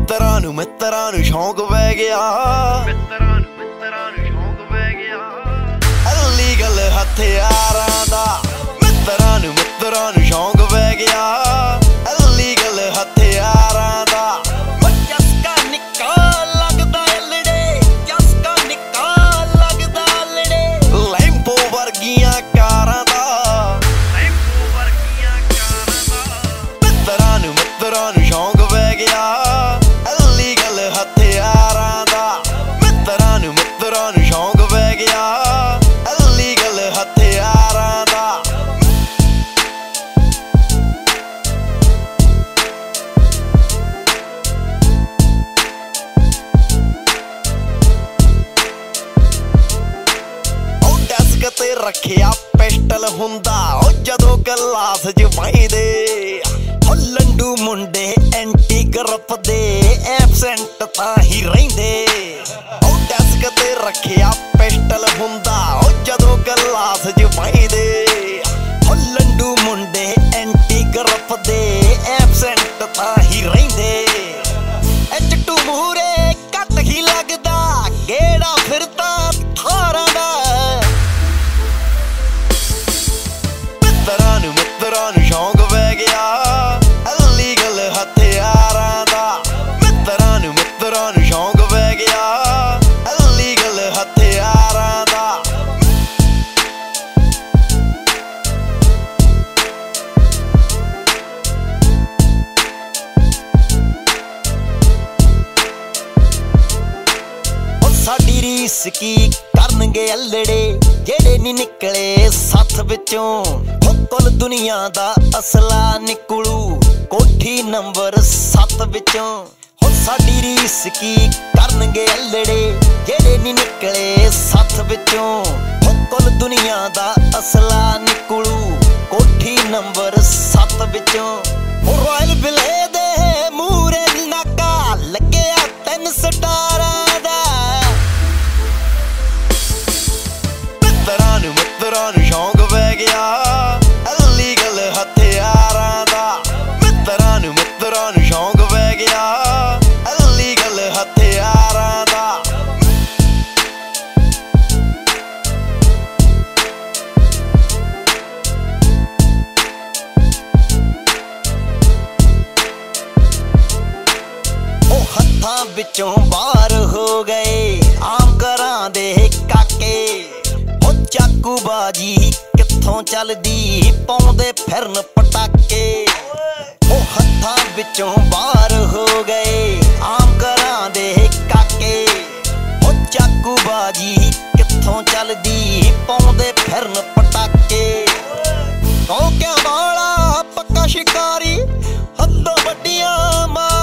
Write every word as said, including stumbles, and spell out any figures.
ਮਿੱਤਰਾਂ ਨੂੰ ਮਿੱਤਰਾਂ ਨੂੰ ਸ਼ੌਂਕ ਪੈ ਗਿਆ, ਮਿੱਤਰਾਂ ਨੂੰ ਮਿੱਤਰਾਂ ਨੂੰ ਸ਼ੌਂਕ ਪੈ ਗਿਆ ਇਲੀਗਲ ਹਥਿਆਰਾਂ ਦਾ। ਮਿੱਤਰਾਂ ਨੂੰ ਮਿੱਤਰਾਂ ਨੂੰ ਸ਼ੌਂਕ ਪੈ ਗਿਆ ਇਲੀਗਲ ਹਥਿਆਰਾਂ ਦਾ। ਚਸਕਾ ਨਿੱਕਾ ਲੱਗਦਾ ਐਲੜੇ, ਚਸਕਾ ਨਿੱਕਾ ਲੱਗਦਾ ਐਲੜੇ ਲੈਂਪੋ ਵਰਗੀਆਂ ਕਾਰਾਂ ਦਾ, ਲੈਂਪੋ ਵਰਗੀਆਂ ਕਾਰਾਂ ਦਾ। ਮਿੱਤਰਾਂ ਨੂੰ ਮਿੱਤਰਾਂ ਨੂੰ ਸ਼ੌਂਕ ਪੈ ਗਿਆ ਇਲੀਗਲ ਹਥਿਆਰਾਂ ਦਾ। ਮਿੱਤਰਾਂ ਨੂੰ ਮਿੱਤਰਾਂ ਨੂੰ ਸ਼ੌਂਕ ਪੈ ਗਿਆ ਇਲੀਗਲ ਹਥਿਆਰਾਂ ਦਾ। ਉਹ ਡੈਸਕ ਤੇ ਰੱਖਿਆ ਪਿਸਟਲ ਹੁੰਦਾ ਉਹ ਜਦੋਂ ਗਲਾਸ ਚ ਵਹਿੰਦੇ। ਉਹ ਲੰਡੂ ਮੁੰਡੇ ਐਂਟੀ ਗਰੁੱਪ ਦੇ ਐਬਸੈਂਟ ਤਾਂ ਹੀ ਰਹਿੰਦੇ। ਉਹ ਡੈਸਕ ਤੇ ਰੱਖਿਆ ਪਿਸਟਲ ਹੁੰਦਾ ਉਹ ਜਦੋਂ ਗਲਾਸ ਚ ਵਹਿੰਦੇ। ਉਹ ਲੰਡੂ ਮੁੰਡੇ ਐਂਟੀ ਗਰੁੱਪ ਦੇ ਐਬਸੈਂਟ ਤਾਂ ਹੀ ਰਹਿੰਦੇ। ਇਹ ਚਟੂ ਮੂਹਰੇ ਘੱਟ ਹੀ ਲੱਗਦਾ ਗੇੜਾ ਫਿਰਦਾ ਥਾਰਾਂ ਦਾ। ਮਿੱਤਰਾਂ ਨੂੰ ਮਿੱਤਰਾਂ ਨੂੰ ਸ਼ੌਂਕ ਪੈ ਗਿਆ ਇਲੀਗਲ ਹਥਿਆਰਾਂ ਦਾ। ਮਿੱਤਰਾਂ ਨੂੰ ਮਿੱਤਰਾਂ ਨੂੰ ਸ਼ੌਂਕ ਪੈ ਗਿਆ ਇਲੀਗਲ ਹਥਿਆਰਾਂ ਦਾ। ਉਹ ਸਾਡੀ ਰੀਸ ਕੀ ਕਰਨਗੇ ਅਲੜੇ ਜਿਹੜੇ ਨੀ ਨਿਕਲੇ ਸੱਥ ਵਿੱਚੋਂ। ਕੁੱਲ ਦੁਨੀਆ ਦਾ ਅਸਲਾ ਨਿਕਲੂ ਕੋਠੀ ਨੰਬਰ ਸੱਤ ਵਿੱਚੋਂ। ਹੁਣ ਸਾਡੀ ਰੀਸ ਕੀ ਕਰਨਗੇ ਅਲੜੇ ਜਿਹੜੇ ਨੀ ਨਿਕਲੇ ਸੱਥ ਵਿੱਚੋਂ। ਕੁੱਲ ਦੁਨੀਆ ਦਾ ਅਸਲਾ ਨਿਕਲੂ ਕੋਠੀ ਨੰਬਰ ਸੱਤ ਵਿੱਚੋਂ। ਉਹ ਰਾਇਲ ਬਿਲੇ ਦੇ ਮੂਹਰੇ ਨਾਕਾ ਲੱਗਿਆ ਤਿੰਨ ਸਟਾਰਾਂ ਦਾ। ਮਿੱਤਰਾਂ ਨੂੰ ਮਿੱਤਰਾਂ ਨੂੰ ਸ਼ੌਂਕ ਪੈ ਗਿਆ ਇਲੀਗਲ ਹਥਿਆਰਾਂ ਦਾ। ਮਿੱਤਰਾਂ ਨੂੰ ਮਿੱਤਰਾਂ ਨੂੰ ਸ਼ੌਂਕ ਪੈ ਗਿਆ ਇਲੀਗਲ ਹਥਿਆਰਾਂ ਦਾ। ਉਹ ਹੱਥਾਂ ਵਿੱਚੋਂ ਬਾਹਰ ਹੋ ਗਏ ਆਮ ਘਰਾਂ ਦੇ ਕਾਕੇ। ਉਹ ਚਾਕੂਬਾਜੀ ਕਿੱਥੋਂ ਚੱਲਦੀ ਪਾਉਂਦੇ ਫਿਰਨ ਪਟਾਕੇ। ਉਹ ਹੱਥਾਂ ਵਿੱਚੋਂ ਬਾਹਰ ਹੋ ਗਏ ਆਮ ਘਰਾਂ ਦੇ ਕਾਕੇ। ਉਹ ਚਾਕੂਬਾਜੀ ਕਿੱਥੋਂ ਚੱਲਦੀ ਪਾਉਂਦੇ ਫਿਰਨ ਪਟਾਕੇ। ਕੌਕਿਆਂ ਵਾਲਾ ਪੱਕਾ ਸ਼ਿਕਾਰੀ ਹੱਦੋਂ ਵੱਡੀਆਂ ਮਾਰ